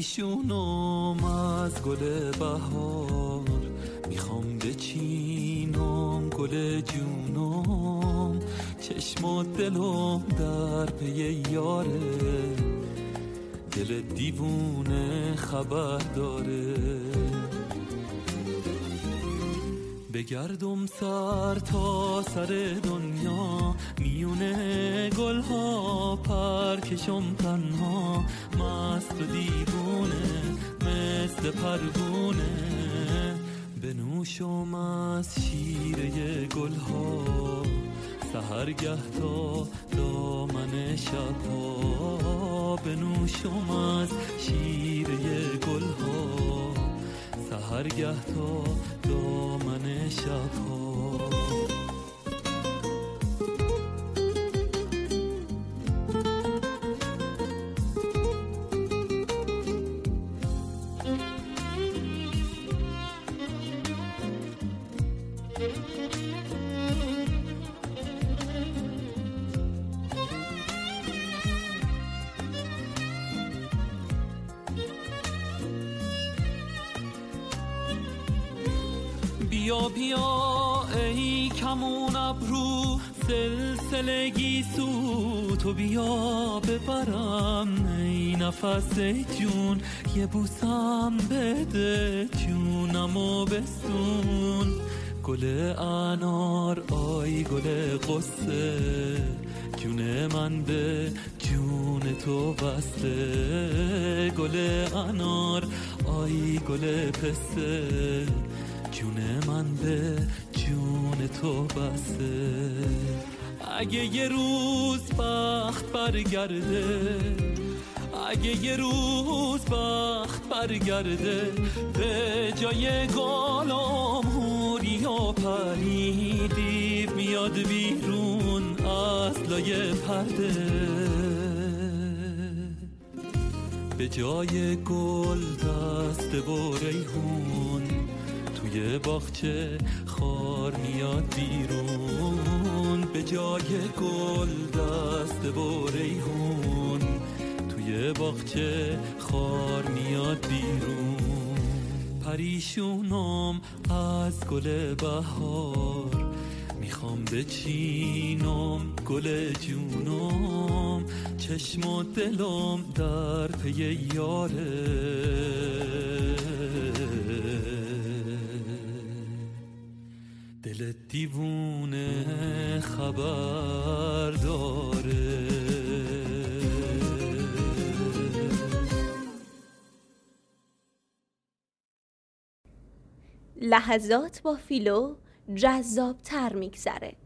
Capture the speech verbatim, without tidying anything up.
پریشونم از گل بهار، میخوام بچینم گل جونم، چشم و دلم در پی یاره، دل دیوونه خبر داره. بگردم سر تا سر دنیا، میونه گلها پرکشم تنها، مست و دیوونه مثل پروونه، بنوشم از شیره گلها، سحرگه تا دامن شبها، بنوشم از شیره گلها، سحرگه تا دامن شبها. بیا بیا ای کمون ابرو، سلسله گیسو تو بیا ببرم، ای نفس ای جون یه بوسم بده، جونمو بستون. گل انار آی گل قصه، جون من به جون تو بسته، گل انار آی گل پسته، جون من به جون تو بسته. اگه یه روز بخت برگرده، اگه یه روز بخت برگرده، به جای گالام هوری و پری، دیو میاد بیرون از لای پرده، به جای گل دسته و ریحون، توی باغچه خار میاد بیرون، به جای گل دسته و ریحون، توی باغچه خار میاد بیرون. پریشونم از گل بهار، میخوام بچینم گل جونم، چشم و دلم در پی یاره، دل دیوونه خبر داره. لحظات با فیلو جذاب تر میگذره.